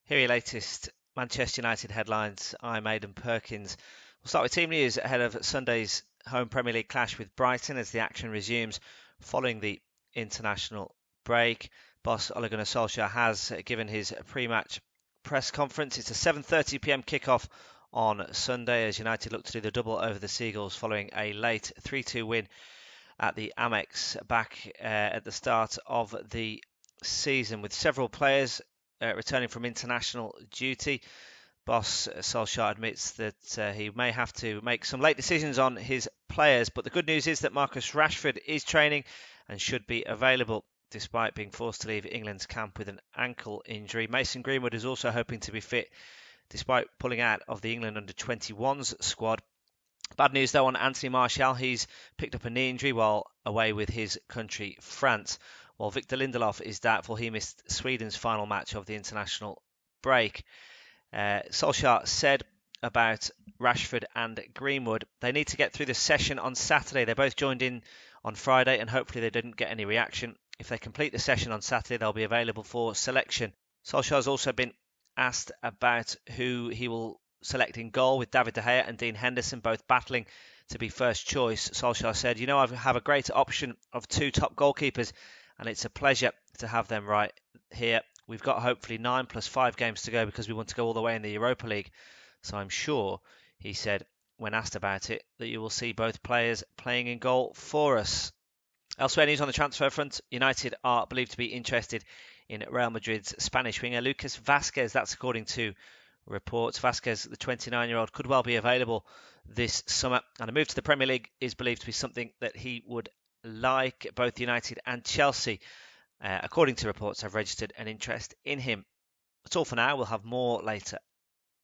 Here are your latest Manchester United headlines. I'm Aidan Perkins. We'll start with team news ahead of Sunday's home Premier League clash with Brighton as the action resumes following the international break. Boss Ole Gunnar Solskjaer has given his pre-match press conference. It's a 7:30 p.m. kickoff on Sunday as United look to do the double over the Seagulls following a late 3-2 win at the Amex back at the start of the season, with several players returning from international duty. Boss Solskjaer admits that he may have to make some late decisions on his players, but the good news is that Marcus Rashford is training and should be available despite being forced to leave England's camp with an ankle injury. Mason Greenwood is also hoping to be fit despite pulling out of the England under-21s squad. Bad news though on Anthony Martial. He's picked up a knee injury while away with his country France, while Victor Lindelof is doubtful. He missed Sweden's final match of the international break. Solskjaer said about Rashford and Greenwood, they need to get through the session on Saturday. They both joined in on Friday and hopefully they didn't get any reaction. If they complete the session on Saturday, they'll be available for selection. Solskjaer has also been asked about who he will select in goal, with David De Gea and Dean Henderson both battling to be first choice. Solskjaer said, I have a great option of two top goalkeepers and it's a pleasure to have them right here. We've got hopefully 9 plus 5 games to go because we want to go all the way in the Europa League. So I'm sure, he said, when asked about it, that you will see both players playing in goal for us. Elsewhere news on the transfer front, United are believed to be interested in Real Madrid's Spanish winger Lucas Vazquez. That's according to reports. Vazquez, the 29-year-old, could well be available this summer, and a move to the Premier League is believed to be something that he would like. Both United and Chelsea, according to reports, have registered an interest in him. That's all for now. We'll have more later.